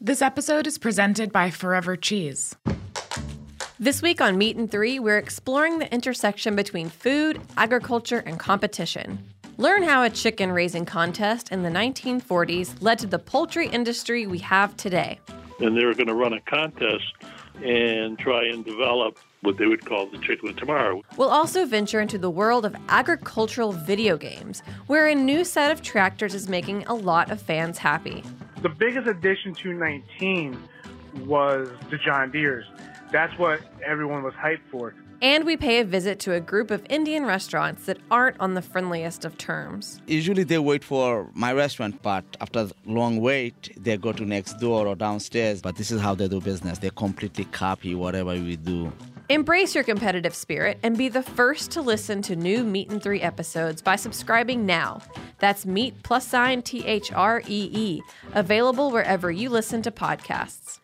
This episode is presented by Forever Cheese. This week on Meat and Three, we're exploring the intersection between food, agriculture, and competition. Learn how a chicken raising contest in the 1940s led to the poultry industry we have today. And they were going to run a contest and try and develop what they would call the chicken of tomorrow. We'll also venture into the world of agricultural video games, where a new set of tractors is making a lot of fans happy. The biggest addition to 19 was the John Deeres. That's what everyone was hyped for. And we pay a visit to a group of Indian restaurants that aren't on the friendliest of terms. Usually they wait for my restaurant, but after a long wait, they go to next door or downstairs. But this is how they do business. They completely copy whatever we do. Embrace your competitive spirit and be the first to listen to new Meat and Three episodes by subscribing now. That's Meat +THREE, available wherever you listen to podcasts.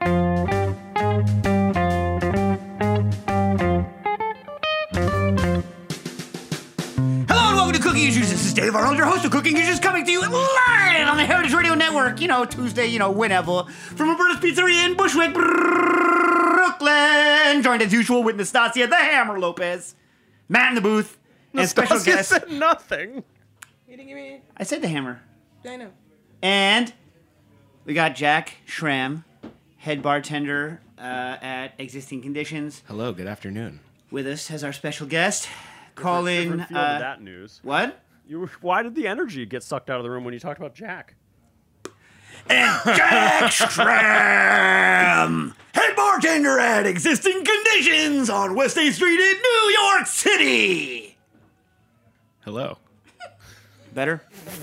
Cooking Issues. This is Dave Arnold, your host of Cooking Issues, coming to you live on the Heritage Radio Network. Tuesday, whenever. From Roberta's Pizzeria in Bushwick, Brooklyn. Joined as usual with Nastasia, the Hammer Lopez, Matt in the booth, and special guest. Said nothing. You didn't give me... I said the Hammer. I know. And we got Jack Schramm, head bartender at Existing Conditions. Hello, good afternoon. With us as our special guest. Colin, different feel to that news. What? Why did the energy get sucked out of the room when you talked about Jack? And Jack Schramm, head bartender at Existing Conditions on West 8th Street in New York City. Hello. Better?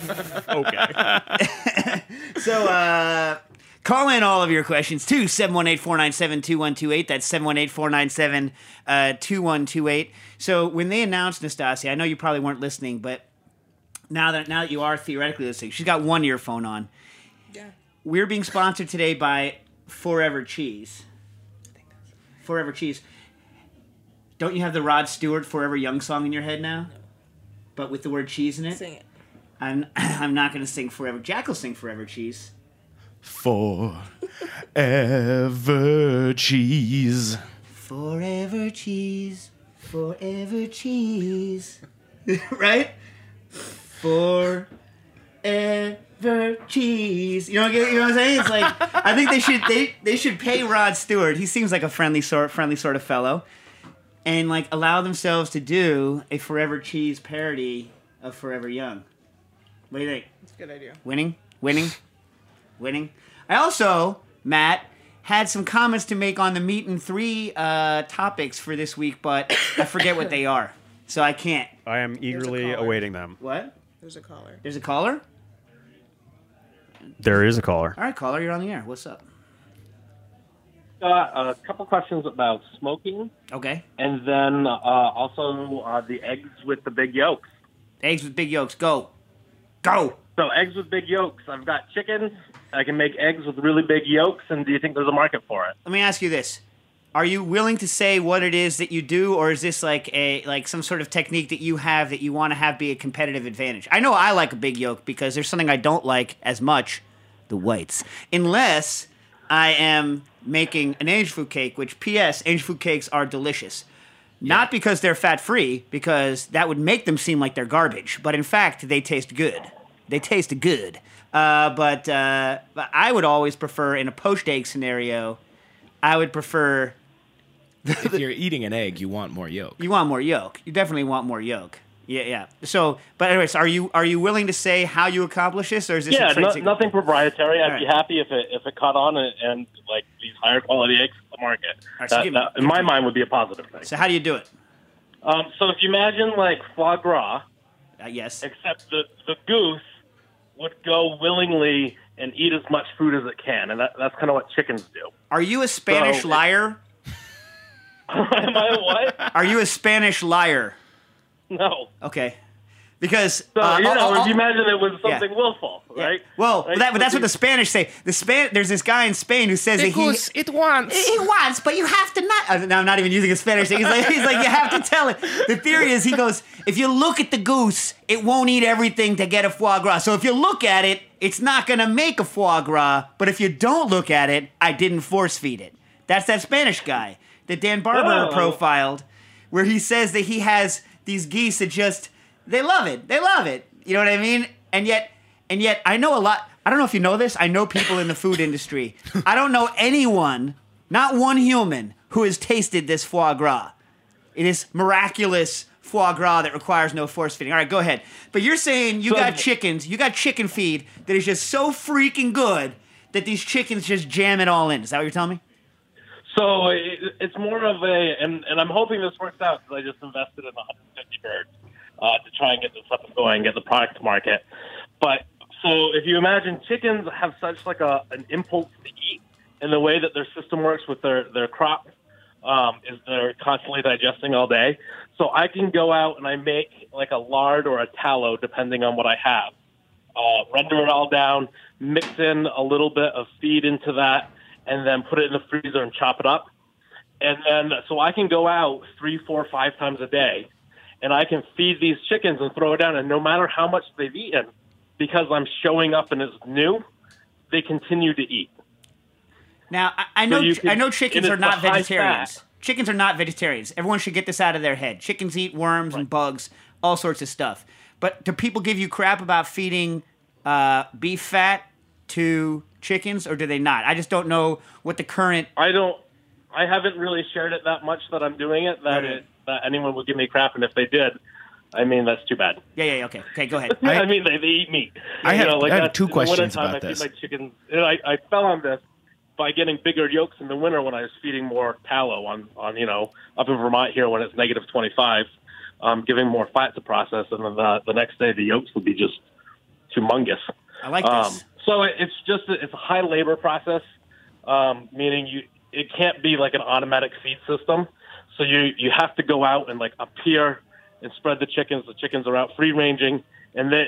Okay. So, call in all of your questions to 718-497-2128. That's 718-497-2128. So when they announced Nastasia, I know you probably weren't listening, but now that you are theoretically listening, she's got one earphone on. Yeah. We're being sponsored today by Forever Cheese. Forever Cheese. Don't you have the Rod Stewart Forever Young song in your head now? No. But with the word cheese in it? Sing it. I'm not going to sing Forever. Jack will sing Forever Cheese. Forever cheese. Forever cheese. Forever cheese. Right? Forever cheese. You know what I'm saying? It's like, I think they should pay Rod Stewart. He seems like a friendly sort of fellow. And like allow themselves to do a Forever Cheese parody of Forever Young. What do you think? That's a good idea. Winning. I also, Matt, had some comments to make on the Meat and Three topics for this week, but I forget what they are, so I can't. I am eagerly awaiting them. What? There's a caller. There's a caller? There is a caller. All right, caller, you're on the air. What's up? A couple questions about smoking. Okay. And then also the eggs with the big yolks. Eggs with big yolks. Go. So eggs with big yolks. I've got chickens. I can make eggs with really big yolks, and do you think there's a market for it? Let me ask you this. Are you willing to say what it is that you do, or is this like some sort of technique that you have that you want to have be a competitive advantage? I know I like a big yolk because there's something I don't like as much, the whites. Unless I am making an angel food cake, which, P.S., angel food cakes are delicious. Not because they're fat-free, because that would make them seem like they're garbage. But in fact, they taste good. But I would always prefer, in a poached egg scenario, I would prefer... If you're eating an egg, you want more yolk. You want more yolk. You definitely want more yolk. Yeah. So, but anyways, are you willing to say how you accomplish this, or is this a trade secret? Nothing proprietary. I'd be right. happy if it caught on and like these higher quality eggs in the market. Right, so that in my mind would be a positive thing. So how do you do it? So if you imagine like foie gras, yes, except the goose would go willingly and eat as much food as it can, and that's kind of what chickens do. Are you a Spanish liar? Am I a what? Are you a Spanish liar? No. Okay. Because So, if you imagine it was something willful, right? Well, Right? but that's what the Spanish say. There's this guy in Spain who says that it wants. he wants, but you have to not. No, I'm not even using a Spanish thing. He's like, you have to tell it. The theory is, he goes, if you look at the goose, it won't eat everything to get a foie gras. So if you look at it, it's not going to make a foie gras. But if you don't look at it, I didn't force feed it. That's that Spanish guy that Dan Barber profiled, where he says that he has these geese that just, they love it. They love it. You know what I mean? And yet I know a lot. I don't know if you know this. I know people in the food industry. I don't know anyone, not one human, who has tasted this foie gras. It is miraculous foie gras that requires no force feeding. All right, go ahead. But you're saying you got chicken feed that is just so freaking good that these chickens just jam it all in. Is that what you're telling me? So it's more of and I'm hoping this works out because I just invested in 150 birds to try and get this up and going, get the product to market. But so if you imagine chickens have such like an impulse to eat in the way that their system works with their crop, is they're constantly digesting all day. So I can go out and I make like a lard or a tallow, depending on what I have. Render it all down, mix in a little bit of feed into that, and then put it in the freezer and chop it up. And then, so I can go out 3, 4, 5 times a day, and I can feed these chickens and throw it down. And no matter how much they've eaten, because I'm showing up and it's new, they continue to eat. Now, I know chickens are not vegetarians. Fat. Chickens are not vegetarians. Everyone should get this out of their head. Chickens eat worms and bugs, all sorts of stuff. But do people give you crap about feeding beef fat to chickens, or do they not? I just don't know what the current... I haven't really shared it that much that I'm doing it, that anyone would give me crap, and if they did, I mean, that's too bad. Yeah, okay. Okay, go ahead. I mean, they eat meat. I have 2 questions about this. I feed my chickens, I fell on this by getting bigger yolks in the winter when I was feeding more tallow on up in Vermont here when it's negative 25, giving more fat to process, and then the next day the yolks would be just humongous. I like this. So it's a high labor process, meaning it can't be like an automatic feed system. So you have to go out and like up here and spread the chickens. The chickens are out free ranging, and they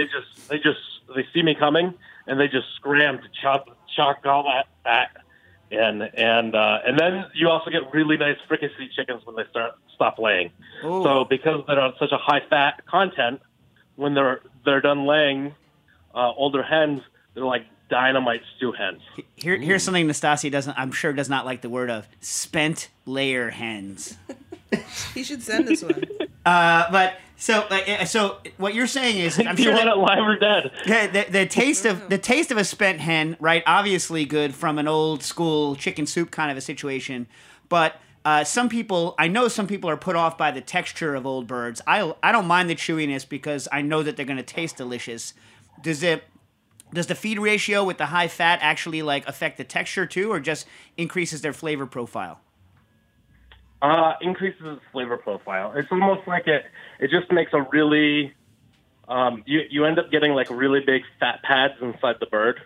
see me coming and they just scram to chop all that fat, and then you also get really nice fricassee chickens when they stop laying. Ooh. So because they're on such a high fat content, when they're done laying, older hens, they're like dynamite stew hens. Here's something Nastasi does not like the word of: spent layer hens. He should send us one. But so what you're saying is, I'm Do sure you want it live or dead? The taste of a spent hen, right? Obviously good from an old school chicken soup kind of a situation, but some people are put off by the texture of old birds. I don't mind the chewiness because I know that they're going to taste delicious. Does the feed ratio with the high fat actually like affect the texture too, or just increases their flavor profile? Increases its flavor profile. It's almost like it just makes a really, you end up getting like really big fat pads inside the bird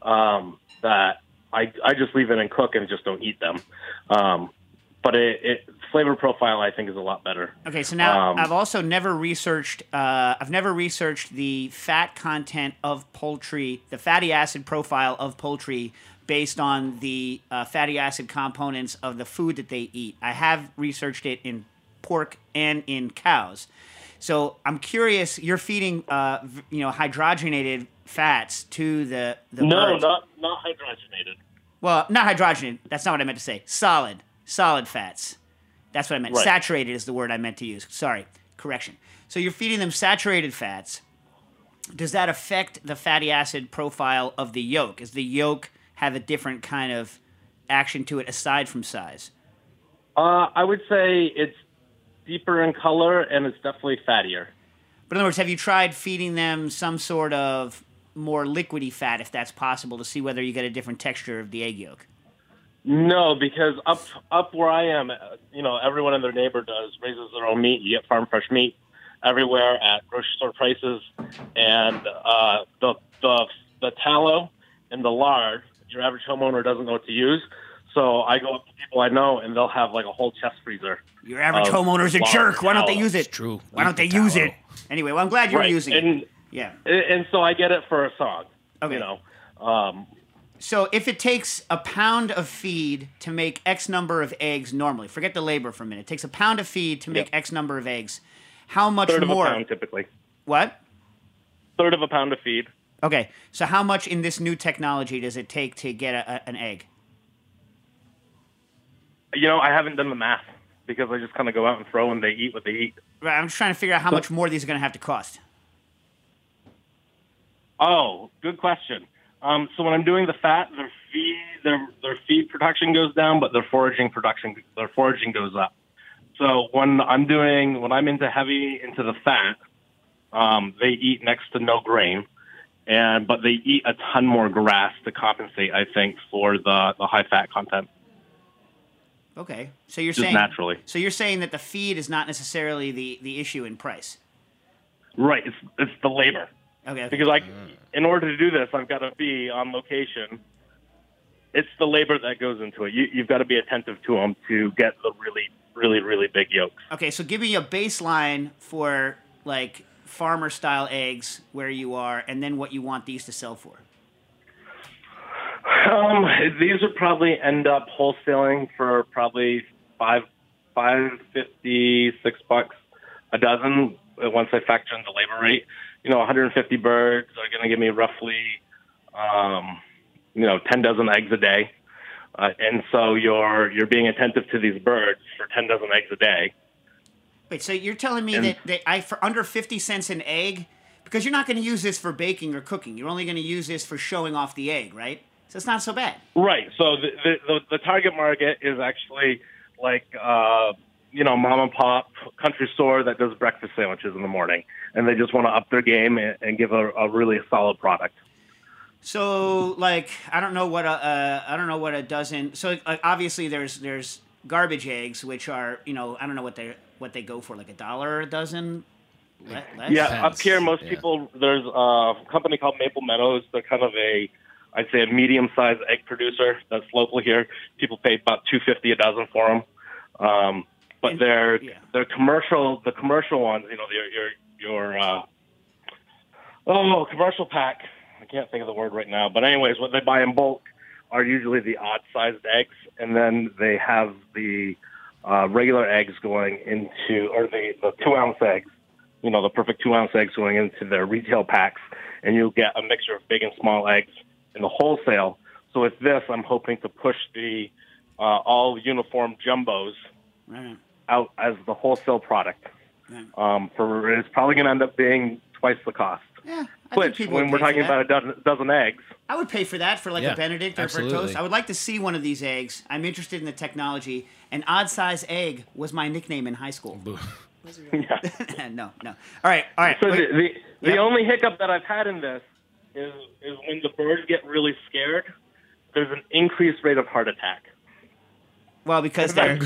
that I just leave it and cook and just don't eat them. But flavor profile, I think, is a lot better. Okay, so now I've also never researched. I've never researched the fat content of poultry, the fatty acid profile of poultry, based on the fatty acid components of the food that they eat. I have researched it in pork and in cows. So I'm curious. You're feeding, hydrogenated fats to the No, birds. not hydrogenated. Well, not hydrogenated. That's not what I meant to say. Solid fats. That's what I meant. Right. Saturated is the word I meant to use. Sorry, correction. So you're feeding them saturated fats. Does that affect the fatty acid profile of the yolk? Is the yolk have a different kind of action to it aside from size? I would say it's deeper in color and it's definitely fattier. But in other words, have you tried feeding them some sort of more liquidy fat, if that's possible, to see whether you get a different texture of the egg yolk? No, because up where I am, everyone and their neighbor raises their own meat. You get farm fresh meat everywhere at grocery store prices, and the tallow and the lard, your average homeowner doesn't know what to use. So I go up to people I know, and they'll have like a whole chest freezer. Your average homeowner's a jerk. Why don't they use it? It's true. Why don't they use it? Anyway, well, I'm glad you're using it. Yeah. And so I get it for a song. Okay. You know. So if it takes a pound of feed to make X number of eggs normally, forget the labor for a minute. It takes a pound of feed to make X number of eggs. How much third more? Of a pound, typically. What? Third of a pound of feed. Okay. So how much in this new technology does it take to get an egg? You know, I haven't done the math because I just kind of go out and throw and they eat what they eat. Right. I'm just trying to figure out how much more these are going to have to cost. Oh, good question. So when I'm doing the fat, their feed production goes down, but their foraging goes up. So when I'm into the fat, they eat next to no grain, but they eat a ton more grass to compensate, I think, for the high fat content. Okay, so you're just saying naturally. So you're saying that the feed is not necessarily the issue in price. Right, it's the labor. Okay. Because in order to do this, I've got to be on location. It's the labor that goes into it. You've got to be attentive to them to get the really, really, really big yolks. Okay, so give me a baseline for like farmer style eggs where you are, and then what you want these to sell for. These would probably end up wholesaling for probably $5.50, $6 a dozen once I factor in the labor rate. 150 birds are going to give me roughly, 10 dozen eggs a day. And so you're being attentive to these birds for 10 dozen eggs a day. Wait, so you're telling me that for under 50 cents an egg, because you're not going to use this for baking or cooking, you're only going to use this for showing off the egg, right? So it's not so bad. Right. So the target market is actually like, mom and pop country store that does breakfast sandwiches in the morning, and they just want to up their game and give a really solid product. So, like, I don't know what a dozen. So, like, obviously, there's garbage eggs, which are, I don't know what they go for, like $1 a dozen. Less? Yeah, up here, most people. There's a company called Maple Meadows. They're kind of I'd say a medium-sized egg producer that's local here. People pay about $2.50 a dozen for them. But they're commercial. The commercial ones, your commercial pack. I can't think of the word right now. But anyways, what they buy in bulk are usually the odd-sized eggs, and then they have the regular eggs going into, or the 2-ounce eggs. The perfect 2-ounce eggs going into their retail packs, and you'll get a mixture of big and small eggs in the wholesale. So with this, I'm hoping to push the all uniform jumbos out as the wholesale product. It's probably going to end up being twice the cost. Yeah, which, when we're talking about a dozen eggs, I would pay for that for a Benedict or for a toast. I would like to see one of these eggs. I'm interested in the technology. An odd size egg was my nickname in high school. No. All right. So the only hiccup that I've had in this is when the birds get really scared, there's an increased rate of heart attack. Well, because they're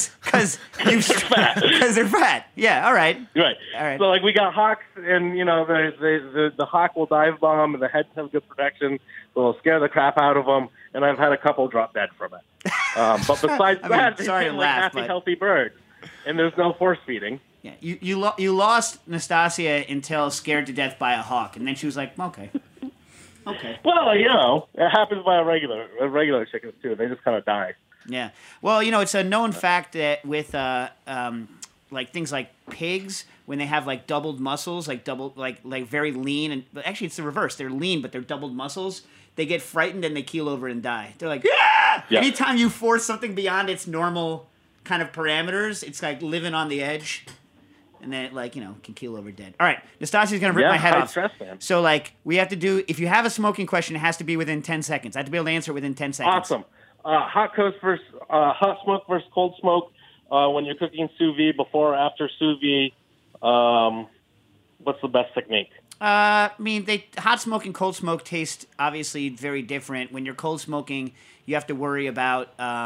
fat. Yeah. All right. So like we got hawks, and the hawk will dive bomb, and the heads have good protection, so it'll scare the crap out of them. And I've had a couple drop dead from it. But besides that, they're happy, healthy birds, and there's no force feeding. Yeah, you lost Nastasia until scared to death by a hawk, and then she was like, okay. Well, it happens by regular chickens too. They just kind of die. Yeah. Well, it's a known fact that with like things like pigs, when they have like doubled muscles, like very lean, and actually it's the reverse. They're lean, but they're doubled muscles. They get frightened and they keel over and die. They're like, yeah! Anytime you force something beyond its normal kind of parameters, it's like living on the edge. And then it can keel over dead. All right, Nastasia's going to rip my head off. Stress, man. So we have to do, if you have a smoking question, it has to be within 10 seconds. I have to be able to answer it within 10 seconds. Awesome. Hot smoke versus cold smoke when you're cooking sous vide, before or after sous vide. What's the best technique? Hot smoke and cold smoke taste obviously very different. When you're cold smoking, you have to worry about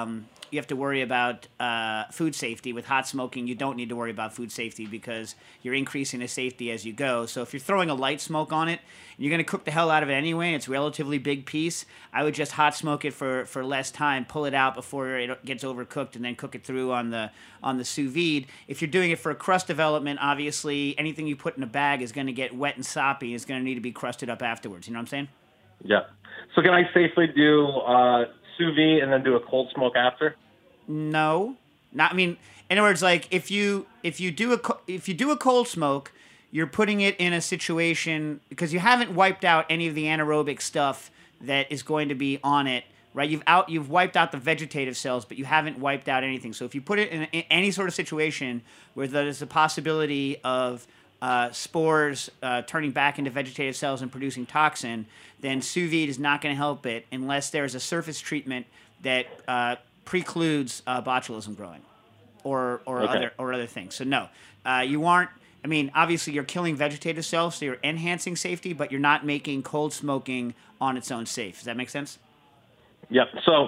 you have to worry about food safety. With hot smoking, you don't need to worry about food safety because you're increasing the safety as you go. So if you're throwing a light smoke on it, and you're going to cook the hell out of it anyway, it's a relatively big piece, I would just hot smoke it for less time, pull it out before it gets overcooked, and then cook it through on the sous vide. If you're doing it for a crust development, obviously anything you put in a bag is going to get wet and soppy. It's going to need to be crusted up afterwards. You know what I'm saying? Yeah. So can I safely do sous vide and then do a cold smoke after? No, not. I mean, in other words, like if you do a cold smoke, you're putting it in a situation because you haven't wiped out any of the anaerobic stuff that is going to be on it, right? You've wiped out the vegetative cells, but you haven't wiped out anything. So if you put it in any sort of situation where there's a possibility of spores turning back into vegetative cells and producing toxin, then sous vide is not going to help it unless there's a surface treatment that precludes botulism growing or other things. So no, you aren't. I mean, obviously you're killing vegetative cells, so you're enhancing safety, but you're not making cold smoking on its own safe. Does that make sense? Yep. So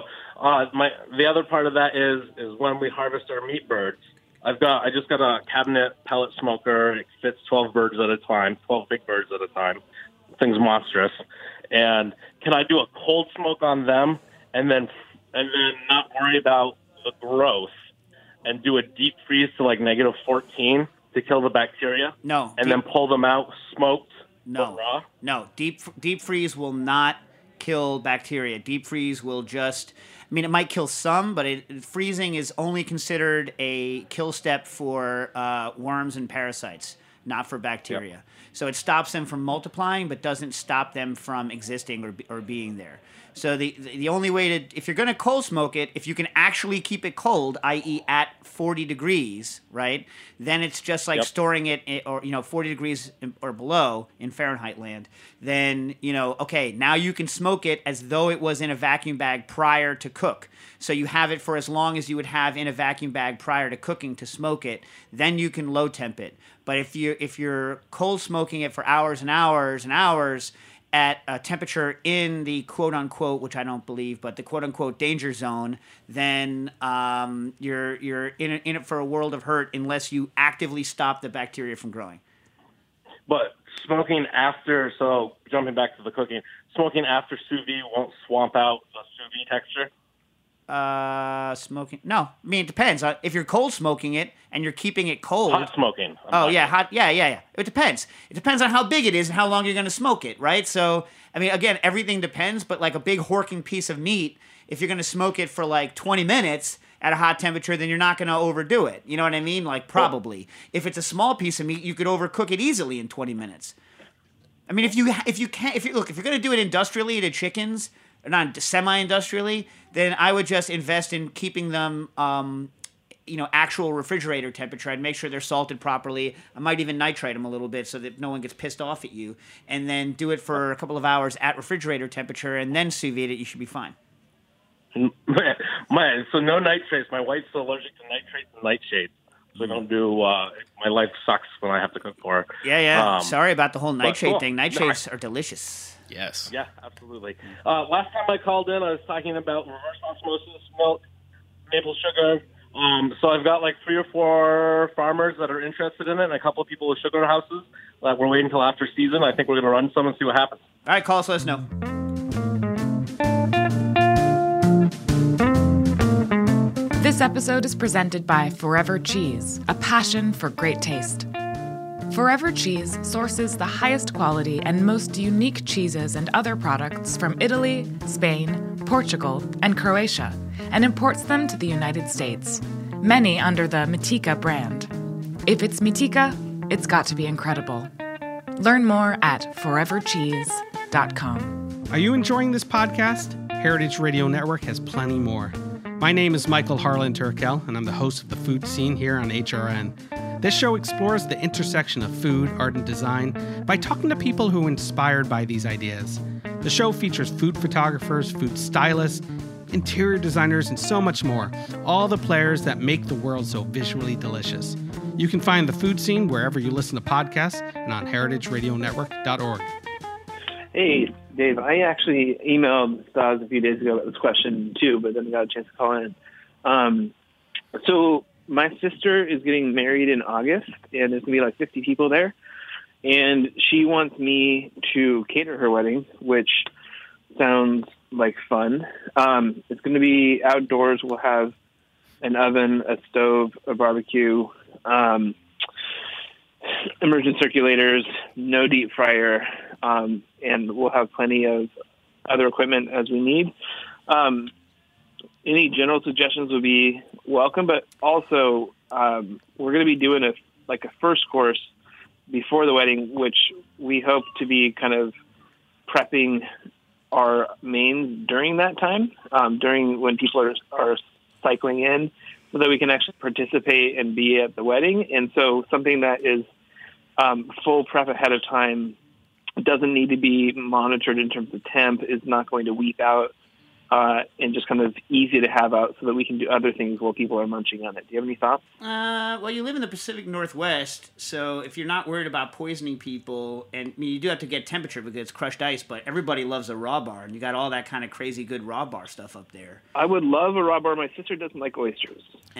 the other part of that is when we harvest our meat birds. I just got a cabinet pellet smoker. It fits 12 birds at a time, 12 big birds at a time. Thing's monstrous. And can I do a cold smoke on them and then not worry about the growth and do a deep freeze to like -14 to kill the bacteria? No. And then pull them out smoked? No. Raw? No. Deep freeze will not kill bacteria. Deep freeze will just... I mean, it might kill some, but freezing is only considered a kill step for worms and parasites, not for bacteria. Yep. So it stops them from multiplying, but doesn't stop them from existing or being there. So the only way to, if you're going to cold smoke it, if you can actually keep it cold, i.e. at 40 degrees, right, then it's just like storing it, or 40 degrees or below in Fahrenheit land, then, okay, now you can smoke it as though it was in a vacuum bag prior to cook. So you have it for as long as you would have in a vacuum bag prior to cooking to smoke it, then you can low temp it. But if you're cold smoking it for hours and hours and hours, at a temperature in the quote-unquote, which I don't believe, but the quote-unquote danger zone, then you're in it for a world of hurt unless you actively stop the bacteria from growing. But smoking after, so jumping back to the cooking, smoking after sous vide won't swamp out the sous vide texture? Smoking? No. I mean, it depends. If you're cold smoking it and you're keeping it cold. Hot smoking. Hot. Yeah. It depends. It depends on how big it is and how long you're going to smoke it, right? So, I mean, again, everything depends, but like a big horking piece of meat, if you're going to smoke it for like 20 minutes at a hot temperature, then you're not going to overdo it. You know what I mean? Like, probably. If it's a small piece of meat, you could overcook it easily in 20 minutes. I mean, if you're going to do it industrially to chickens, not semi-industrially, then I would just invest in keeping them, actual refrigerator temperature. I'd make sure they're salted properly. I might even nitrate them a little bit so that no one gets pissed off at you. And then do it for a couple of hours at refrigerator temperature, and then sous vide it. You should be fine. So no nitrates. My wife's allergic to nitrates and nightshades. So I don't do. My life sucks when I have to cook for her. Yeah. Sorry about the whole nightshade thing. Nightshades are delicious. Yes. Yeah, absolutely. Last time I called in, I was talking about reverse osmosis milk, maple sugar. So I've got like 3 or 4 farmers that are interested in it, and a couple of people with sugar houses that we're waiting until after season. I think we're going to run some and see what happens. All right, call us, let us know. This episode is presented by Forever Cheese, a passion for great taste. Forever Cheese sources the highest quality and most unique cheeses and other products from Italy, Spain, Portugal, and Croatia, and imports them to the United States, many under the Mitika brand. If it's Mitika, it's got to be incredible. Learn more at forevercheese.com. Are you enjoying this podcast? Heritage Radio Network has plenty more. My name is Michael Harlan Turkel, and I'm the host of The Food Scene here on HRN. This show explores the intersection of food, art, and design by talking to people who are inspired by these ideas. The show features food photographers, food stylists, interior designers, and so much more. All the players that make the world so visually delicious. You can find The Food Scene wherever you listen to podcasts and on heritageradionetwork.org. Hey, Dave, I actually emailed Stas a few days ago about this question too, but then got a chance to call in. So my sister is getting married in August, and there's going to be like 50 people there. And she wants me to cater her wedding, which sounds like fun. It's going to be outdoors. We'll have an oven, a stove, a barbecue, immersion circulators, no deep fryer, and we'll have plenty of other equipment as we need. Any general suggestions would be welcome, but also we're going to be doing a first course before the wedding, which we hope to be kind of prepping our mains during that time, during when people are cycling in, so that we can actually participate and be at the wedding. And so something that is full prep ahead of time, doesn't need to be monitored in terms of temp, is not going to weep out, and just kind of easy to have out so that we can do other things while people are munching on it. Do you have any thoughts? Well, you live in the Pacific Northwest, so if you're not worried about poisoning people, and I mean, you do have to get temperature because it's crushed ice, but everybody loves a raw bar, and you got all that kind of crazy good raw bar stuff up there. I would love a raw bar. My sister doesn't like oysters.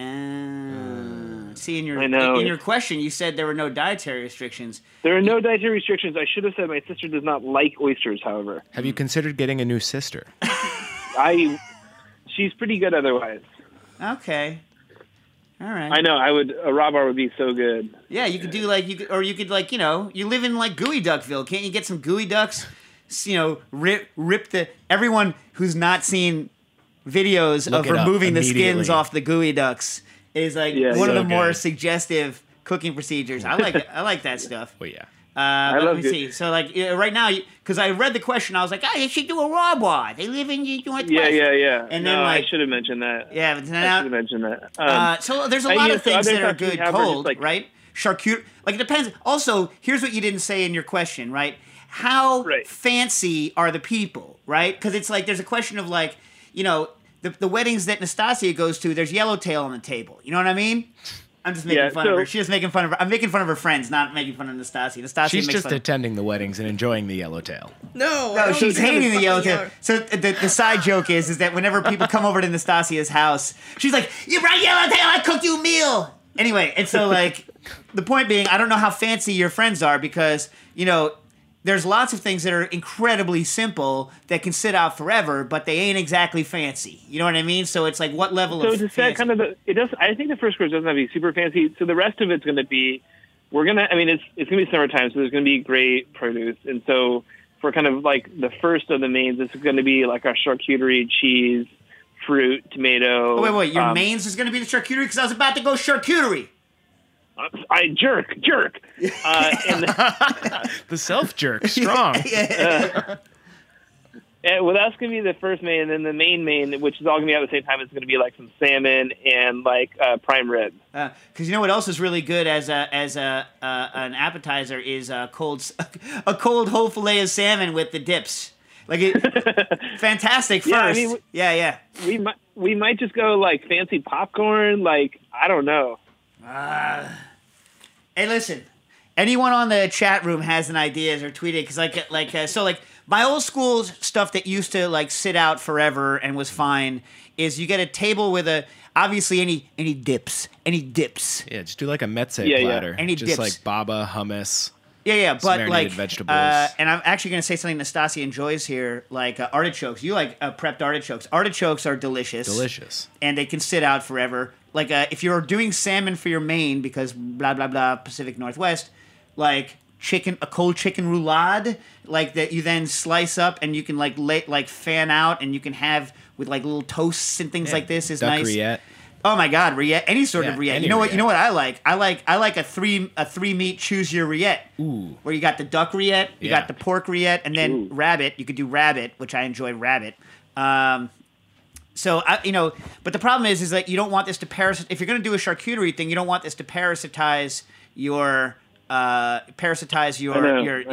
See, in your question, you said there were no dietary restrictions. There are no dietary restrictions. I should have said my sister does not like oysters, however. Have you considered getting a new sister? She's pretty good otherwise. Okay. All right. I know. A raw bar would be so good. Yeah, you could do you live in like Gooey Duckville. Can't you get some gooey ducks? Rip everyone who's not seen videos of removing the skins off the gooey ducks is like one of the more suggestive cooking procedures. I like it. I like that stuff. Well, yeah. Let me see. So, right now, because I read the question, I was like, you should do a raw bar. They live in Northwest. Yeah. And then, I should have mentioned that. Yeah, but then I should have mentioned that. So there's a lot of things that are good cold, right? Charcuterie. Like, it depends. Also, here's what you didn't say in your question, right? How fancy are the people, right? Because it's like, there's a question of like, the weddings that Nastasia goes to, there's yellowtail on the table. You know what I mean? I'm just making fun of her. She's just making fun of her. I'm making fun of her friends, not making fun of Nastasia. She's just attending the weddings and enjoying the yellowtail. No, she's hating the yellowtail. So the side joke is that whenever people come over to Nastasia's house, she's like, "You brought yellowtail? I cooked you a meal." Anyway, and so like the point being, I don't know how fancy your friends are because there's lots of things that are incredibly simple that can sit out forever, but they ain't exactly fancy. You know what I mean? So it's like, what level of fancy? So to set kind of I think the first course doesn't have to be super fancy. So the rest of it's going to be, it's going to be summertime, so there's going to be great produce. And so for kind of like the first of the mains, this is going to be like our charcuterie, cheese, fruit, tomato. Oh, wait, your mains is going to be the charcuterie? Because I was about to go charcuterie. I jerk. And the self jerk, strong. Well, that's gonna be the first main, and then the main, which is all gonna be at the same time, is gonna be like some salmon and like prime rib. Because you know what else is really good as an appetizer is a cold whole fillet of salmon with the dips. Fantastic first. Yeah. We might just go like fancy popcorn. Like, I don't know. Hey, listen. Anyone on the chat room has an idea or tweet it because my old school stuff that used to like sit out forever and was fine is you get a table with obviously any dips. Yeah, just do like a mezze platter. Any just dips. like baba hummus. Yeah, but like vegetables. And I'm actually going to say something Nastasia enjoys here, like artichokes. You like prepped artichokes. Artichokes are delicious, and they can sit out forever. Like if you're doing salmon for your main, because blah blah blah Pacific Northwest, like a cold chicken roulade, like that you then slice up and you can like fan out and you can have with like little toasts and things like this is duck nice. Rillette. Oh my God, rillette! Any sort of rillette. You know what? Rillette. You know what I like? I like a three meat choose your rillette. Ooh. Where you got the duck rillette, you got the pork rillette, and then rabbit. You could do rabbit, which I enjoy rabbit. But the problem is that you don't want this to parasitize. If you're going to do a charcuterie thing, you don't want this to parasitize your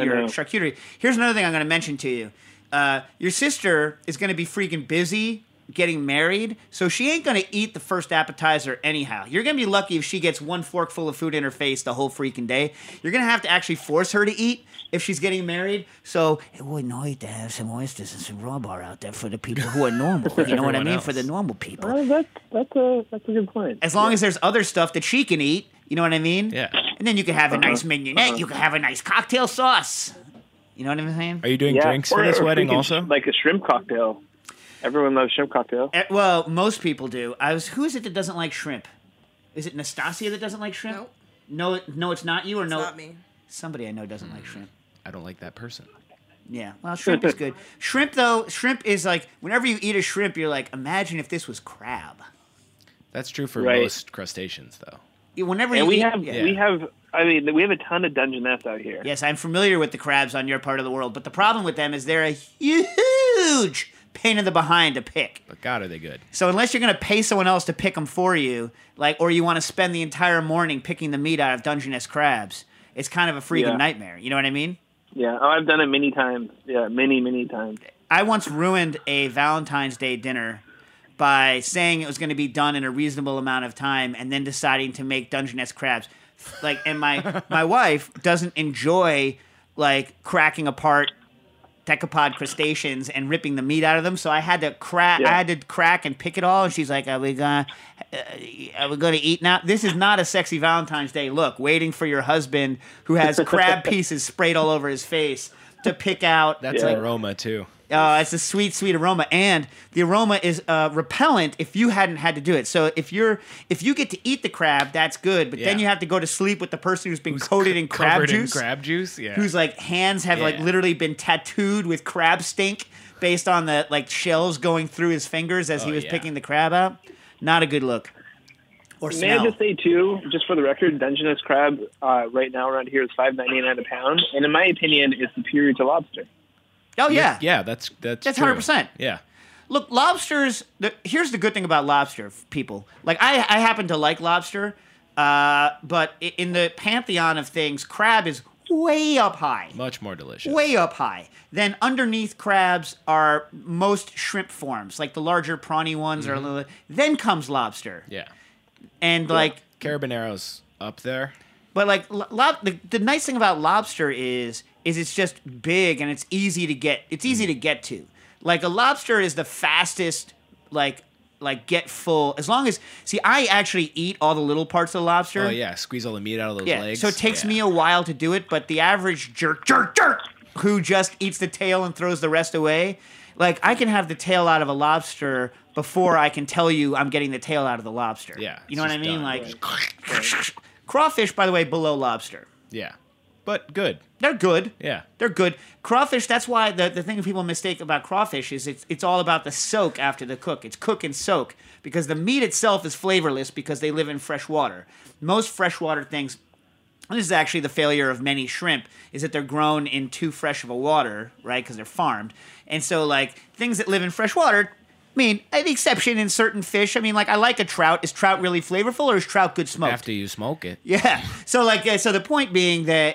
charcuterie. Here's another thing I'm going to mention to you. Your sister is going to be freaking busy getting married, so she ain't going to eat the first appetizer anyhow. You're going to be lucky if she gets one fork full of food in her face the whole freaking day. You're going to have to actually force her to eat if she's getting married. So it wouldn't hurt to have some oysters and some raw bar out there for the people who are normal. You know what I mean? For the normal people. That's a good point. As long as there's other stuff that she can eat, you know what I mean? Yeah. And then you can have a nice mignonette. You can have a nice cocktail sauce. You know what I'm saying? Are you doing drinks for this wedding also? Like a shrimp cocktail. Everyone loves shrimp cocktail. Well, most people do. Who is it that doesn't like shrimp? Is it Nastasia that doesn't like shrimp? No, it's not you, or no? It's not me. Somebody I know doesn't like shrimp. I don't like that person. Yeah, well, shrimp is good. Shrimp is like, whenever you eat a shrimp, you're like, imagine if this was crab. That's true for most crustaceans, though. Whenever and you we eat, have a ton of Dungeness out here. Yes, I'm familiar with the crabs on your part of the world, but the problem with them is they're a huge pain in the behind to pick. But God, are they good? So unless you're going to pay someone else to pick them for you, or you want to spend the entire morning picking the meat out of Dungeness crabs, it's kind of a freaking nightmare. You know what I mean? Yeah, I've done it many times. Yeah, many times. I once ruined a Valentine's Day dinner by saying it was going to be done in a reasonable amount of time and then deciding to make Dungeness crabs. And my wife doesn't enjoy, cracking apart decapod crustaceans and ripping the meat out of them, so I had to crack. I had to crack and pick it all, and she's like, "Are we gonna eat now?" This is not a sexy Valentine's Day look. Waiting for your husband who has crab pieces sprayed all over his face to pick out. That's an aroma too. It's a sweet, sweet aroma, and the aroma is repellent if you hadn't had to do it. So if you get to eat the crab, that's good. But then you have to go to sleep with the person who's been coated in crab juice. In crab juice, yeah. Whose hands have literally been tattooed with crab stink based on the shells going through his fingers as he was picking the crab out. Not a good look. Or May smell. I just say too, just for the record, Dungeness crab right now around here is $5.99 a pound, and in my opinion, is superior to lobster. Oh yeah, yeah, that's 100%. Yeah, look, lobsters. Here's the good thing about lobster, people. I happen to like lobster, but in the pantheon of things, crab is way up high. Much more delicious. Way up high. Then underneath crabs are most shrimp forms, like the larger prawny ones, or a little. Then comes lobster. Yeah, and Carabinero's up there. But the nice thing about lobster is it's just big and it's easy to get. It's easy to get to. A lobster is the fastest get full as long as I actually eat all the little parts of the lobster. Oh yeah, squeeze all the meat out of those legs. So it takes me a while to do it, but the average jerk who just eats the tail and throws the rest away, I can have the tail out of a lobster before I can tell you I'm getting the tail out of the lobster. Yeah, you know what I mean? Crawfish, by the way, below lobster. Yeah. But good. They're good. Yeah. They're good. Crawfish, that's why the thing people mistake about crawfish is it's all about the soak after the cook. It's cook and soak because the meat itself is flavorless because they live in fresh water. Most freshwater things, and this is actually the failure of many shrimp, is that they're grown in too fresh of a water, right, because they're farmed. And so, things that live in fresh water, an exception in certain fish. I like a trout. Is trout really flavorful, or is trout good smoked? After you smoke it. Yeah. So, so the point being that,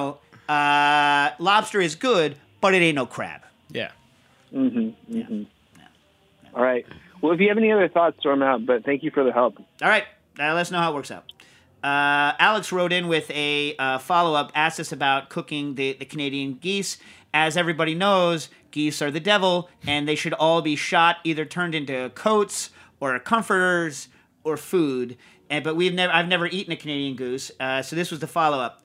lobster is good, but it ain't no crab. Yeah. Mm-hmm. All right. Well, if you have any other thoughts, throw them out, but thank you for the help. All right. Let us know how it works out. Alex wrote in with a follow-up, asked us about cooking the Canadian geese. As everybody knows, geese are the devil, and they should all be shot, either turned into coats or comforters or food. But I've never eaten a Canadian goose, so this was the follow-up.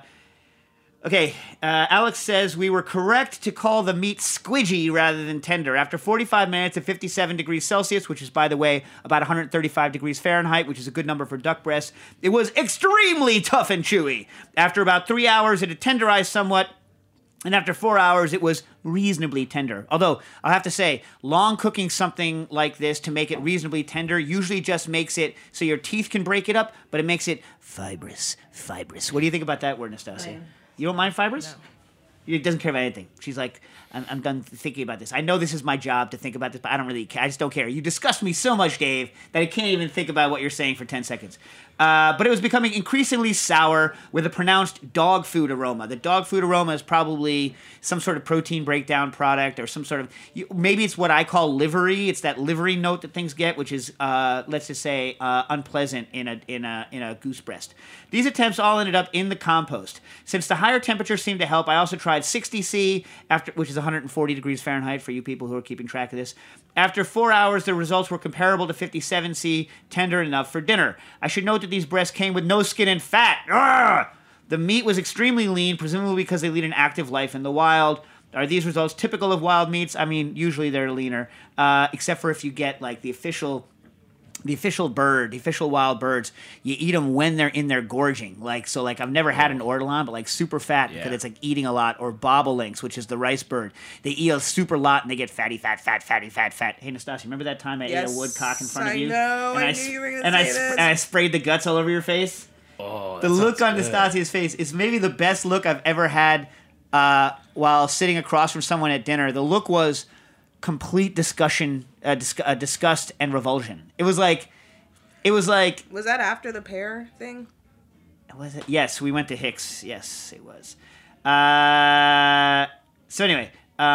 Alex says we were correct to call the meat squidgy rather than tender. After 45 minutes at 57 degrees Celsius, which is, by the way, about 135 degrees Fahrenheit, which is a good number for duck breasts, it was extremely tough and chewy. After about 3 hours, it had tenderized somewhat. And after 4 hours, it was reasonably tender. Although, I'll have to say, long cooking something like this to make it reasonably tender usually just makes it so your teeth can break it up, but it makes it fibrous. What do you think about that word, Nastasia? You don't mind fibrous? She doesn't care about anything. She's like, I'm done thinking about this. I know this is my job to think about this, but I don't really care. I just don't care. You disgust me so much, Dave, that I can't even think about what you're saying for 10 seconds. But it was becoming increasingly sour with a pronounced dog food aroma. The dog food aroma is probably some sort of protein breakdown product or some sort of, maybe it's what I call livery. It's that livery note that things get, which is, let's just say, unpleasant in a goose breast. These attempts all ended up in the compost. Since the higher temperatures seemed to help, I also tried 60°C, which is 140 degrees Fahrenheit for you people who are keeping track of this. After 4 hours, the results were comparable to 57°C, tender enough for dinner. I should note that these breasts came with no skin and fat. Arrgh! The meat was extremely lean, presumably because they lead an active life in the wild. Are these results typical of wild meats? I mean, usually they're leaner, except for if you get like the official wild birds, you eat them when they're in their gorging. Like I've never had an ortolan, but like super fat because it's like eating a lot. Or bobolinks, which is the rice bird. They eat a super lot and they get fatty, fat. Hey, Nastasia, remember that time I ate a woodcock in front of you? I know. I knew you were going to say this. And I sprayed the guts all over your face? Oh, the look on Nastasia's face is maybe the best look I've ever had while sitting across from someone at dinner. The look was complete disgust and revulsion. It was like. Was that after the pear thing? Was it? Yes, we went to Hicks. Yes, it was. So anyway,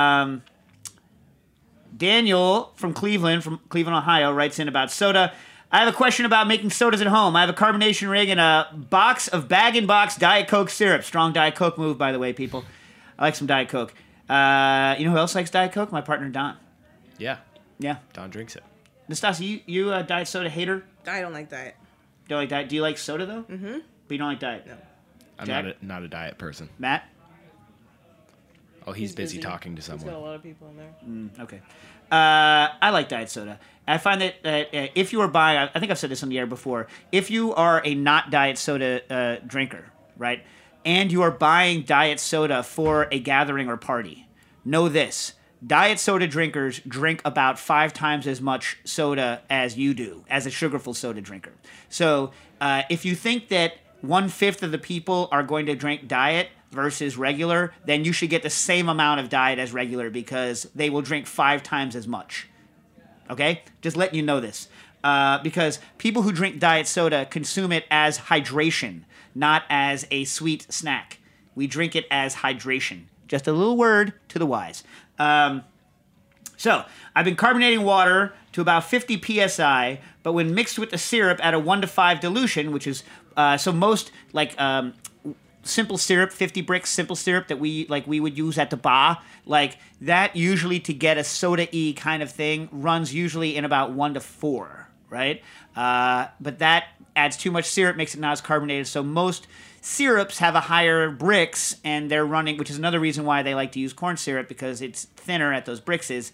Daniel from Cleveland, Ohio, writes in about soda. I have a question about making sodas at home. I have a carbonation rig and a box of bag-in-box Diet Coke syrup. Strong Diet Coke move, by the way, people. I like some Diet Coke. You know who else likes Diet Coke? My partner, Don. Yeah. Yeah. Don drinks it. Nastasia, you a diet soda hater? I don't like diet. Don't like diet? Do you like soda, though? Mm-hmm. But you don't like diet? No. I'm not a diet person. Matt? Oh, he's busy talking to someone. He's got a lot of people in there. Okay. I like diet soda. I find that if you are buying, I think I've said this on the air before, if you are a not diet soda drinker, right, and you are buying diet soda for a gathering or party, know this. Diet soda drinkers drink about 5 times as much soda as you do, as a sugarful soda drinker. So if you think that 1/5 of the people are going to drink diet versus regular, then you should get the same amount of diet as regular because they will drink 5 times as much. Okay? Just letting you know this. Because people who drink diet soda consume it as hydration, not as a sweet snack. We drink it as hydration. Just a little word to the wise. So, I've been carbonating water to about 50 psi, but when mixed with the syrup at a 1-to-5 dilution, which is, so most, like, simple syrup, 50 bricks simple syrup that we would use at the bar, like, that usually to get a soda-y kind of thing runs usually in about 1-to-4, right? But that adds too much syrup, makes it not as carbonated, so most syrups have a higher bricks, and they're running, which is another reason why they like to use corn syrup, because it's thinner at those brickses.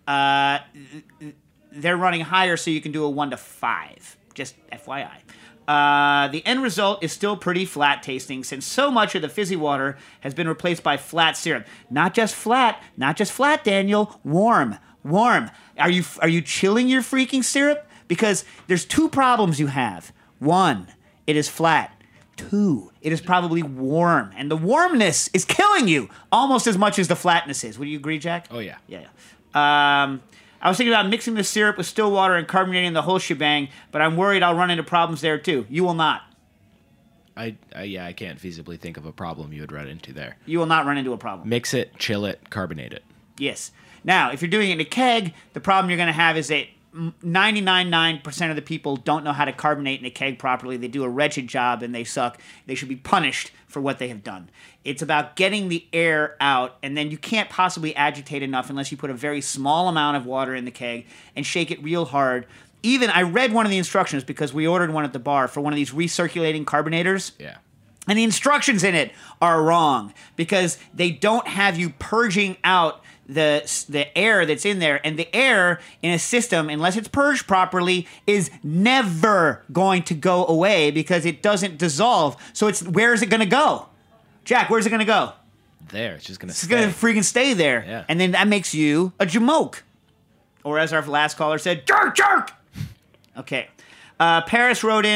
They're running higher, so you can do a 1-to-5. Just FYI. The end result is still pretty flat tasting, since so much of the fizzy water has been replaced by flat syrup. Not just flat, Daniel. Warm. Are you chilling your freaking syrup? Because there's 2 problems you have. 1, it is flat. 2, it is probably warm, and the warmness is killing you almost as much as the flatness is. Would you agree, Jack? Oh, yeah. Yeah. I was thinking about mixing the syrup with still water and carbonating the whole shebang, but I'm worried I'll run into problems there, too. You will not. I can't feasibly think of a problem you would run into there. You will not run into a problem. Mix it, chill it, carbonate it. Yes. Now, if you're doing it in a keg, the problem you're going to have is that 99.9% of the people don't know how to carbonate in a keg properly. They do a wretched job and they suck. They should be punished for what they have done. It's about getting the air out, and then you can't possibly agitate enough unless you put a very small amount of water in the keg and shake it real hard. Even, I read one of the instructions because we ordered one at the bar for one of these recirculating carbonators. Yeah. And the instructions in it are wrong because they don't have you purging out the air that's in there, and the air in a system, unless it's purged properly, is never going to go away because it doesn't dissolve. So where's it going to go? Jack, where's it going to go? There, it's just going to stay. It's going to freaking stay there. Yeah. And then that makes you a jamoke. Or as our last caller said, jerk! Okay. Paris wrote in,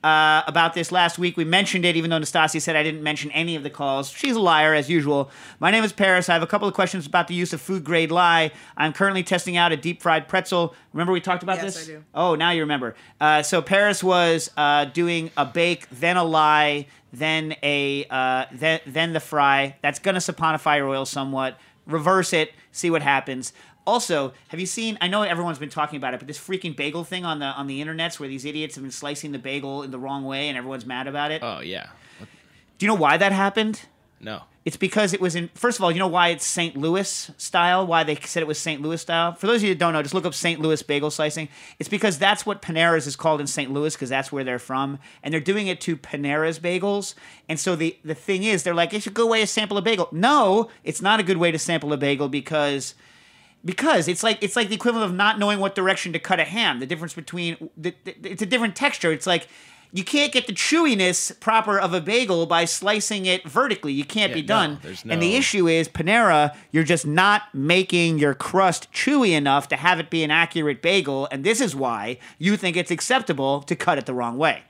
about this last week. We mentioned it, even though Nastasia said I didn't mention any of the calls. She's a liar, as usual. My name is Paris. I have a couple of questions about the use of food-grade lye. I'm currently testing out a deep-fried pretzel. Remember we talked about this? Yes, I do. Oh, now you remember. So Paris was doing a bake, then a lye, then then the fry. That's going to saponify your oil somewhat. Reverse it, see what happens. Also, have you seen, I know everyone's been talking about it, but this freaking bagel thing on the internets where these idiots have been slicing the bagel in the wrong way and everyone's mad about it? Oh, yeah. Do you know why that happened? No. It's because it was in, first of all, you know why it's St. Louis style? Why they said it was St. Louis style? For those of you that don't know, just look up St. Louis bagel slicing. It's because that's what Panera's is called in St. Louis because that's where they're from. And they're doing it to Panera's bagels. And so the thing is, they're like, it's a good way to sample a bagel. No, it's not a good way to sample a bagel because it's like the equivalent of not knowing what direction to cut a ham. The difference between it's a different texture. It's like you can't get the chewiness proper of a bagel by slicing it vertically. You can't be done. And the issue is Panera, you're just not making your crust chewy enough to have it be an accurate bagel, and this is why you think it's acceptable to cut it the wrong way.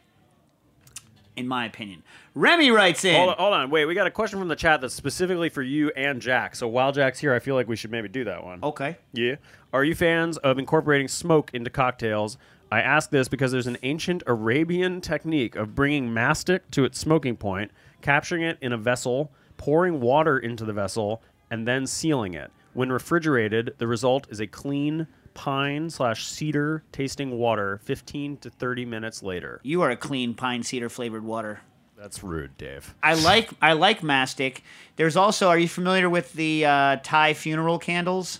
In my opinion. Remy writes in. Hold on. Wait, we got a question from the chat that's specifically for you and Jack. So while Jack's here, I feel like we should maybe do that one. Okay. Yeah. Are you fans of incorporating smoke into cocktails? I ask this because there's an ancient Arabian technique of bringing mastic to its smoking point, capturing it in a vessel, pouring water into the vessel, and then sealing it. When refrigerated, the result is a clean pine/cedar tasting water 15 to 30 minutes later. You are a clean pine cedar flavored water. That's rude, Dave. I like mastic. There's also, are you familiar with the Thai funeral candles?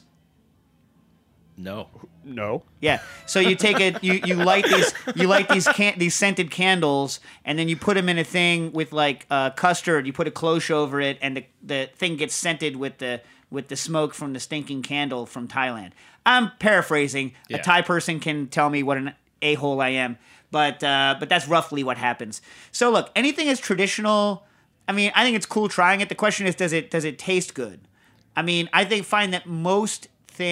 No. Yeah. So you take it, you light these scented candles, and then you put them in a thing with like custard. You put a cloche over it, and the thing gets scented with the smoke from the stinking candle from Thailand. I'm paraphrasing. Yeah. A Thai person can tell me what an a-hole I am. But that's roughly what happens. So look, anything is traditional. I mean, I think it's cool trying it. The question is, does it taste good? I mean, find that most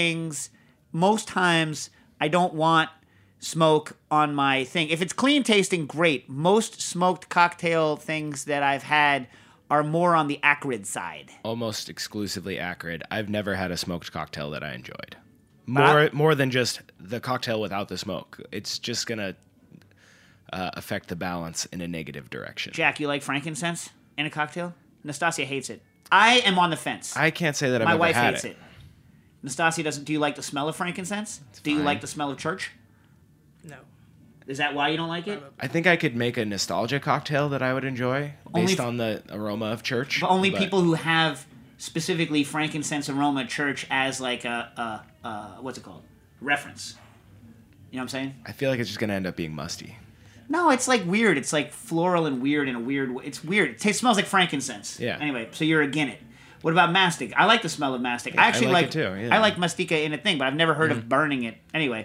times I don't want smoke on my thing. If it's clean tasting, great. Most smoked cocktail things that I've had are more on the acrid side. Almost exclusively acrid. I've never had a smoked cocktail that I enjoyed. More than just the cocktail without the smoke. It's just gonna affect the balance in a negative direction. Jack, you like frankincense in a cocktail? Nastasia hates it. I am on the fence. I can't say that I've ever had it. My wife hates it. Nastasia doesn't. Do you like the smell of frankincense? Do you like the smell of church? No. Is that why you don't like it? I think I could make a nostalgia cocktail that I would enjoy based on the aroma of church. But only people who have specifically frankincense aroma church as like a what's it called? Reference. You know what I'm saying? I feel like it's just going to end up being musty. No, it's like weird. It's like floral and weird in a weird way. It's weird. It smells like frankincense. Yeah. Anyway, so you're against it. What about mastic? I like the smell of mastic. Yeah, I actually like it too. Yeah. I like mastica in a thing, but I've never heard of burning it. Anyway,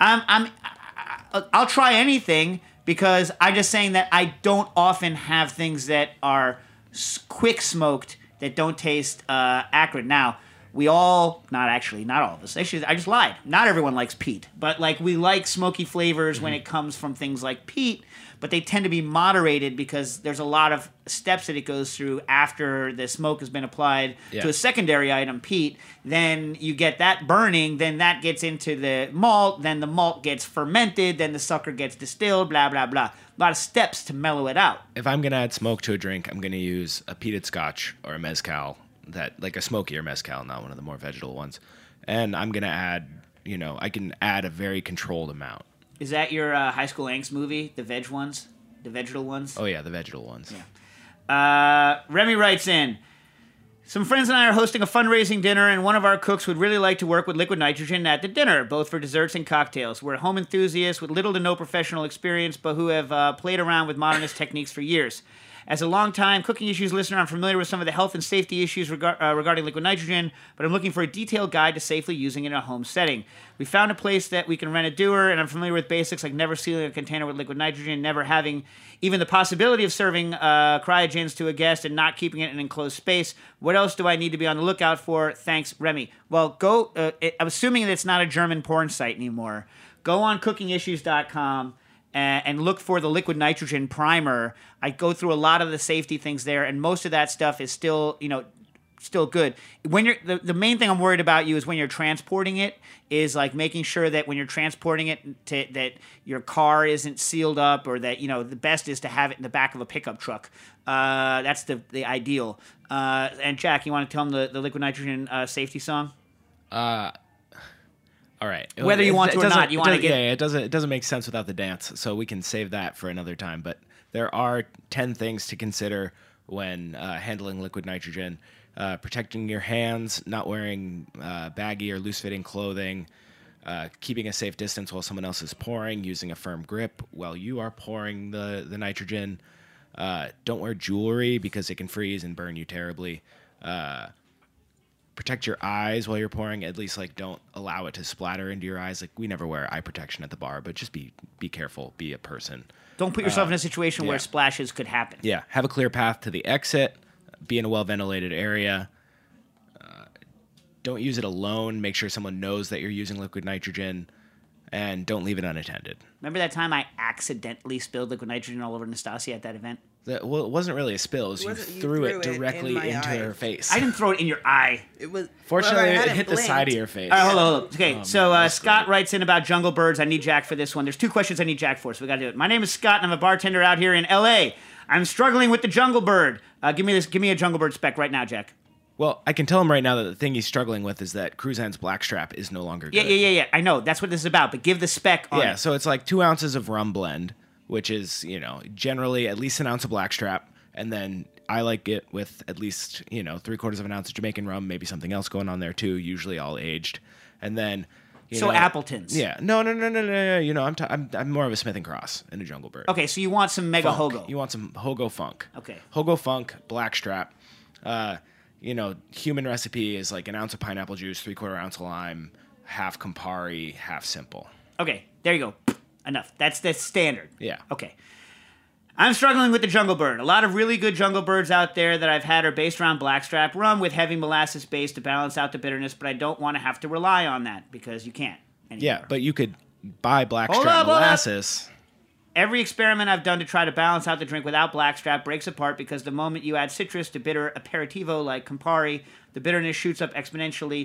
I'll try anything because I'm just saying that I don't often have things that are quick smoked that don't taste acrid. Now, not all of us. Actually, I just lied. Not everyone likes peat, but like we like smoky flavors when it comes from things like peat, but they tend to be moderated because there's a lot of steps that it goes through after the smoke has been applied to a secondary item, peat. Then you get that burning, then that gets into the malt, then the malt gets fermented, then the sucker gets distilled, blah, blah, blah. A lot of steps to mellow it out. If I'm going to add smoke to a drink, I'm going to use a peated scotch or a mezcal, like a smokier mezcal, not one of the more vegetal ones. And I'm going to add, I can add a very controlled amount. Is that your high school angst movie, the veg ones? The vegetal ones? Oh, yeah, the vegetal ones. Yeah. Remy writes in, some friends and I are hosting a fundraising dinner, and one of our cooks would really like to work with liquid nitrogen at the dinner, both for desserts and cocktails. We're home enthusiasts with little to no professional experience, but who have played around with modernist techniques for years. As a long-time Cooking Issues listener, I'm familiar with some of the health and safety issues regarding liquid nitrogen, but I'm looking for a detailed guide to safely using it in a home setting. We found a place that we can rent a doer, and I'm familiar with basics like never sealing a container with liquid nitrogen, never having even the possibility of serving cryogens to a guest, and not keeping it in an enclosed space. What else do I need to be on the lookout for? Thanks, Remy. Well, I'm assuming that it's not a German porn site anymore. Go on cookingissues.com and look for the liquid nitrogen primer. I go through a lot of the safety things there, and most of that stuff is still, still good. When you're the main thing I'm worried about you is when you're transporting it, is like making sure that when you're transporting it that your car isn't sealed up, or that the best is to have it in the back of a pickup truck. That's the ideal. And Jack, you want to tell them the liquid nitrogen safety song? All right. Whether you want to or not, you want to get... Yeah, it doesn't make sense without the dance, so we can save that for another time. But there are 10 things to consider when handling liquid nitrogen. Protecting your hands, not wearing baggy or loose-fitting clothing, keeping a safe distance while someone else is pouring, using a firm grip while you are pouring the nitrogen. Don't wear jewelry because it can freeze and burn you terribly. Protect your eyes while you're pouring. At least, don't allow it to splatter into your eyes. We never wear eye protection at the bar, but just be careful. Be a person. Don't put yourself in a situation where splashes could happen. Yeah. Have a clear path to the exit. Be in a well-ventilated area. Don't use it alone. Make sure someone knows that you're using liquid nitrogen. And don't leave it unattended. Remember that time I accidentally spilled liquid nitrogen all over Nastasia at that event? Well, it wasn't really a spill. You threw it directly into her face. I didn't throw it in your eye. It was. Fortunately, it hit the side of your face. All right, hold on. Okay, so Scott writes in about jungle birds. I need Jack for this one. There's 2 questions I need Jack for, so we got to do it. My name is Scott, and I'm a bartender out here in L.A. I'm struggling with the jungle bird. Give me a jungle bird spec right now, Jack. Well, I can tell him right now that the thing he's struggling with is that Cruzan's Blackstrap is no longer good. Yeah. I know. That's what this is about, but give the spec on it. Yeah, so it's 2 ounces of rum blend, which is, generally at least an ounce of Blackstrap. And then I like it with at least, 3/4 of an ounce of Jamaican rum, maybe something else going on there too, usually all aged. And then... Appletons. Yeah. No. I'm more of a Smith & Cross in a jungle bird. Okay, so you want some Mega Funk. Hogo. You want some Hogo Funk. Okay. Hogo Funk, Blackstrap. Human recipe is an ounce of pineapple juice, 3/4 ounce of lime, half Campari, half simple. Okay, there you go. Enough. That's the standard. Yeah. Okay. I'm struggling with the jungle bird. A lot of really good jungle birds out there that I've had are based around blackstrap rum with heavy molasses base to balance out the bitterness, but I don't want to have to rely on that because you can't anymore. Yeah, but you could buy blackstrap molasses. Every experiment I've done to try to balance out the drink without blackstrap breaks apart because the moment you add citrus to bitter aperitivo like Campari, the bitterness shoots up exponentially.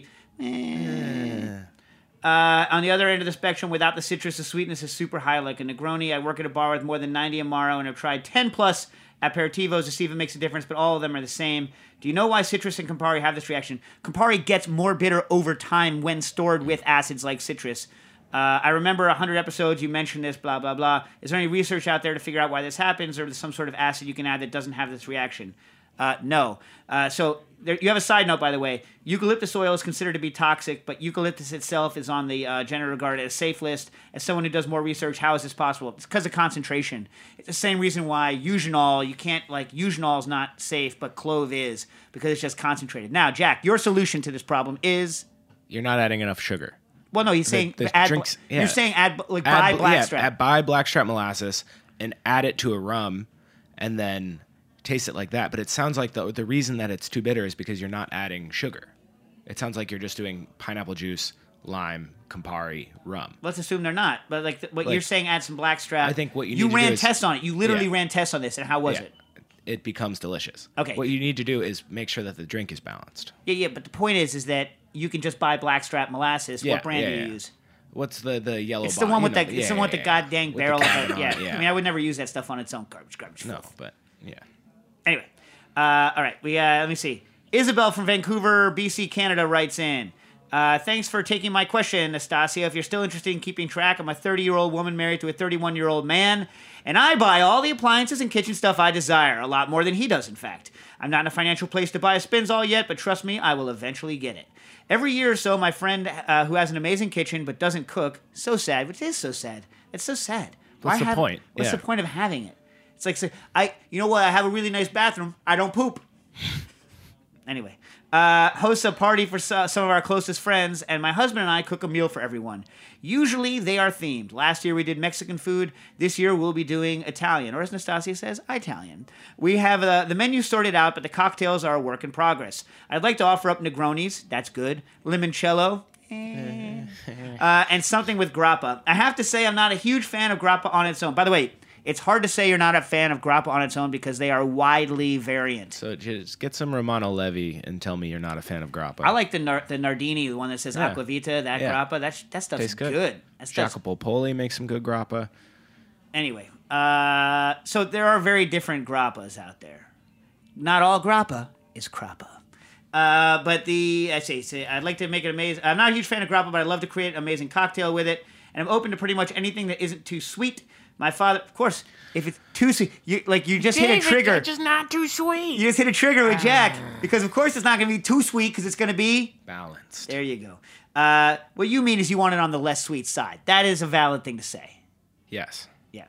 On the other end of the spectrum, without the citrus, the sweetness is super high like a Negroni. I work at a bar with more than 90 Amaro and have tried 10 plus aperitivos to see if it makes a difference, but all of them are the same. Do you know why citrus and Campari have this reaction? Campari gets more bitter over time when stored with acids like citrus. I remember 100 episodes, you mentioned this, blah, blah, blah. Is there any research out there to figure out why this happens, or there's some sort of acid you can add that doesn't have this reaction? No. So you have a side note, by the way. Eucalyptus oil is considered to be toxic, but eucalyptus itself is on the generally regarded as safe list. As someone who does more research, how is this possible? It's because of concentration. It's the same reason why eugenol, eugenol is not safe, but clove is, because it's just concentrated. Now, Jack, your solution to this problem is... You're not adding enough sugar. Well, no, he's saying you're saying buy blackstrap. Buy blackstrap molasses and add it to a rum, and then taste it like that. But it sounds like the reason that it's too bitter is because you're not adding sugar. It sounds like you're just doing pineapple juice, lime, Campari, rum. Let's assume they're not. But you're saying, add some blackstrap. I think what you ran tests on it. You literally ran tests on this, and how was it? It becomes delicious. Okay. What you need to do is make sure that the drink is balanced. Yeah. But the point is that you can just buy blackstrap molasses. What brand do you use? What's the yellow? It's the one with the goddamn barrel. Yeah. I mean, I would never use that stuff on its own. Garbage. No, but yeah. Anyway, all right. Let me see. Isabel from Vancouver, BC, Canada writes in. Thanks for taking my question, Nastasia. If you're still interested in keeping track, I'm a 30-year-old woman married to a 31-year-old man, and I buy all the appliances and kitchen stuff I desire, a lot more than he does, in fact. I'm not in a financial place to buy a Spinzall yet, but trust me, I will eventually get it. Every year or so, my friend who has an amazing kitchen but doesn't cook, so sad, which is so sad. It's so sad. What's the point? What's the point of having it? It's like, you know what? I have a really nice bathroom. I don't poop. Anyway, hosts a party for some of our closest friends, and my husband and I cook a meal for everyone. Usually, they are themed. Last year, we did Mexican food. This year, we'll be doing Italian, or as Nastasia says, Italian. We have the menu sorted out, but the cocktails are a work in progress. I'd like to offer up Negronis. That's good. Limoncello. and something with grappa. I have to say I'm not a huge fan of grappa on its own. By the way, it's hard to say you're not a fan of grappa on its own because they are widely variant. So just get some Romano Levi and tell me you're not a fan of grappa. I like the Nardini, the one that says Aquavita, that grappa. That stuff's tastes good. That stuff's... Jacopo Poli makes some good grappa. Anyway, so there are very different grappas out there. Not all grappa is crappa. But I'd like to make it amazing. I'm not a huge fan of grappa, but I'd love to create an amazing cocktail with it. And I'm open to pretty much anything that isn't too sweet. My father, of course, if it's too sweet, you just hit a trigger. It's just not too sweet. You just hit a trigger with Jack because, of course, it's not going to be too sweet because it's going to be balanced. There you go. What you mean is you want it on the less sweet side. That is a valid thing to say. Yes. Yeah.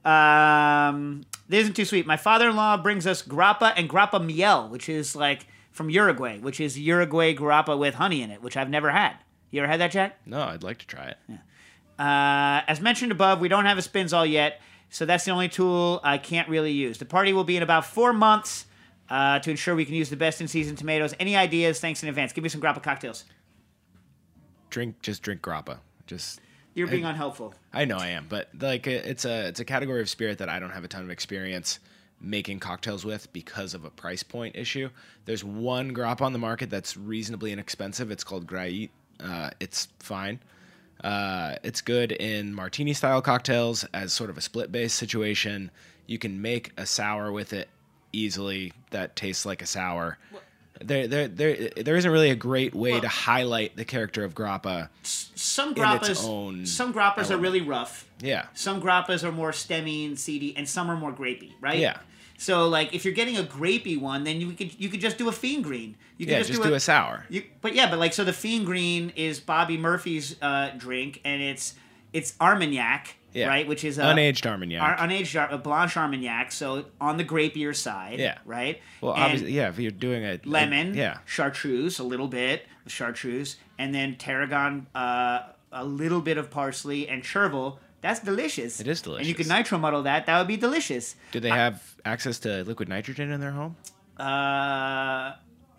It isn't too sweet. My father-in-law brings us grappa and grappa miel, which is like from Uruguay, which is Uruguay grappa with honey in it, which I've never had. You ever had that, Jack? No, I'd like to try it. Yeah. As mentioned above, we don't have a Spinzall yet, so that's the only tool I can't really use. The party will be in about 4 months to ensure we can use the best in-season tomatoes. Any ideas? Thanks in advance. Give me some grappa cocktails. Just drink grappa. You're being unhelpful. I know I am, but like it's a category of spirit that I don't have a ton of experience making cocktails with because of a price point issue. There's one grappa on the market that's reasonably inexpensive. It's called Graillet. It's fine. It's good in martini-style cocktails as sort of a split-base situation. You can make a sour with it easily that tastes like a sour. There isn't really a great way to highlight the character of grappa. Some grappas are really rough. Yeah. Some grappas are more stemmy and seedy, and some are more grapey, right? Yeah. So, like, if you're getting a grapey one, then you could just do a Fiend Green. You could just do a sour. So the Fiend Green is Bobby Murphy's drink, and it's Armagnac, right? Which is unaged Armagnac. Unaged Blanche Armagnac, so on the grapier side, right? Well, and obviously, if you're doing a lemon, chartreuse, a little bit of chartreuse, and then tarragon, a little bit of parsley, and chervil. That's delicious. It is delicious. And you could nitro muddle that. That would be delicious. Do they have access to liquid nitrogen in their home? I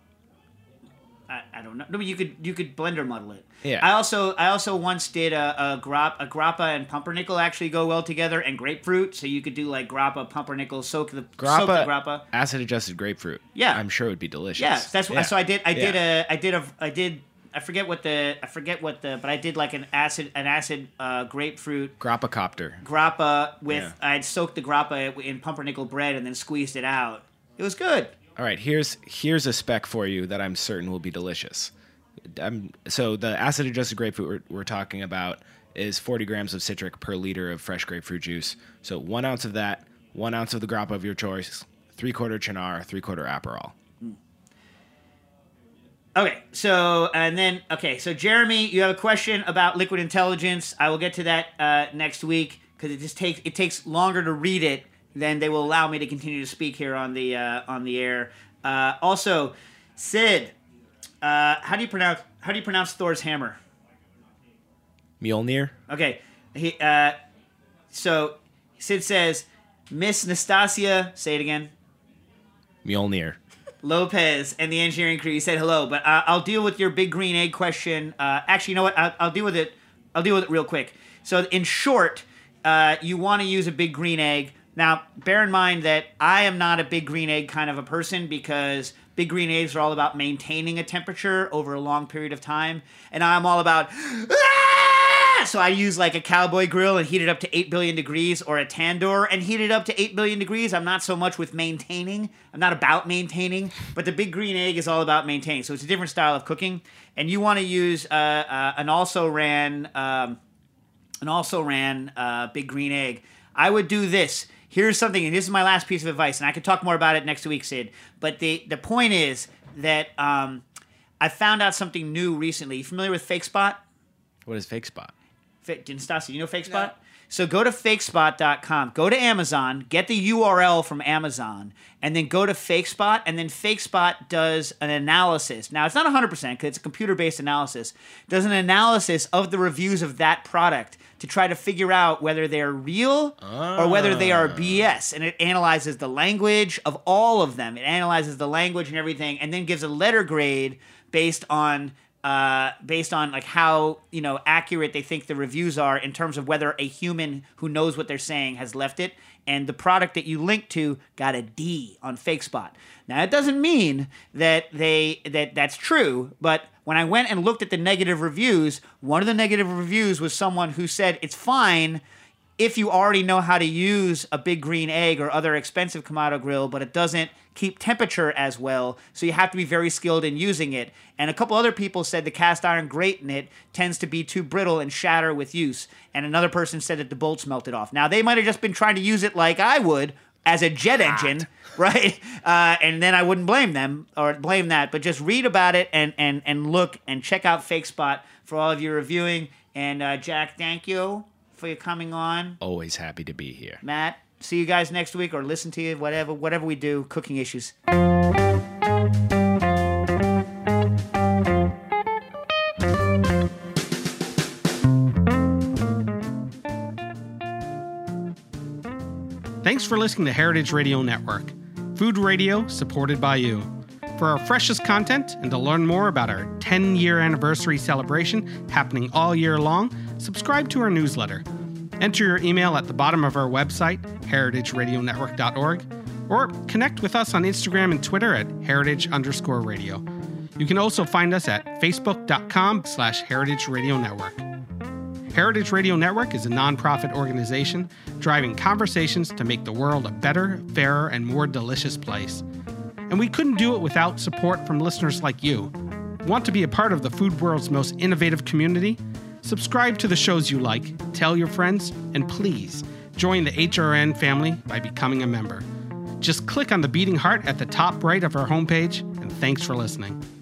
don't know. No, but you could blender muddle it. Yeah. I also once did a grappa and pumpernickel actually go well together, and grapefruit. So you could do like grappa, pumpernickel, soak the grappa. Acid adjusted grapefruit. Yeah. I'm sure it would be delicious. Yeah. So I did I forget what but I did like an acid grapefruit grappa copter. Grappa with I'd soaked the grappa in pumpernickel bread and then squeezed it out. It was good. All right, here's a spec for you that I'm certain will be delicious. So the acid adjusted grapefruit we're talking about is 40 grams of citric per liter of fresh grapefruit juice. So 1 ounce of that, 1 ounce of the grappa of your choice, 3/4 Cynar, 3/4 Aperol. Okay, so Jeremy, you have a question about liquid intelligence. I will get to that next week because it takes longer to read it than they will allow me to continue to speak here on the air. Also, Sid, how do you pronounce Thor's hammer? Mjolnir. Okay, so Sid says, Miss Nastasia, say it again. Mjolnir. Lopez and the engineering crew, you said hello, but I'll deal with your big green egg question. Actually, you know what? I'll deal with it. I'll deal with it real quick. So, in short, you want to use a big green egg. Now, bear in mind that I am not a big green egg kind of a person because big green eggs are all about maintaining a temperature over a long period of time, and I'm all about. So I use like a cowboy grill and heat it up to 8 billion degrees, or a tandoor and heat it up to 8 billion degrees. I'm not so much with maintaining. I'm not about maintaining, but the big green egg is all about maintaining. So it's a different style of cooking, and you want to use an also ran big green egg. I would do this. Here's something, and this is my last piece of advice, and I could talk more about it next week, Sid. But the point is that I found out something new recently. You familiar with FakeSpot? What is FakeSpot? Stassi, you know FakeSpot? No. So go to fakespot.com. Go to Amazon, get the URL from Amazon, and then go to FakeSpot, and then FakeSpot does an analysis. Now, it's not 100% because it's a computer-based analysis. It does an analysis of the reviews of that product to try to figure out whether they're real or whether they are BS. And it analyzes the language of all of them. It analyzes the language and everything, and then gives a letter grade based on based on like how accurate they think the reviews are in terms of whether a human who knows what they're saying has left it. And the product that you linked to got a D on FakeSpot. Now, it doesn't mean that that's true, but when I went and looked at the negative reviews, one of the negative reviews was someone who said it's fine if you already know how to use a Big Green Egg or other expensive Kamado grill, but it doesn't keep temperature as well, so you have to be very skilled in using it. And a couple other people said the cast iron grate in it tends to be too brittle and shatter with use. And another person said that the bolts melted off. Now, they might have just been trying to use it like I would, as a jet engine, right? And then I wouldn't blame them or blame that, but just read about it and look and check out FakeSpot for all of your reviewing. And Jack, thank you for you coming on. Always happy to be here. Matt, see you guys next week or listen to you, whatever we do, Cooking Issues. Thanks for listening to Heritage Radio Network, food radio supported by you. For our freshest content and to learn more about our 10-year anniversary celebration happening all year long, subscribe to our newsletter. Enter your email at the bottom of our website, heritageradionetwork.org, or connect with us on Instagram and Twitter at heritage_radio. You can also find us at facebook.com/Heritage Radio Network. Heritage Radio Network is a nonprofit organization driving conversations to make the world a better, fairer, and more delicious place. And we couldn't do it without support from listeners like you. Want to be a part of the food world's most innovative community? Subscribe to the shows you like, tell your friends, and please join the HRN family by becoming a member. Just click on the beating heart at the top right of our homepage, and thanks for listening.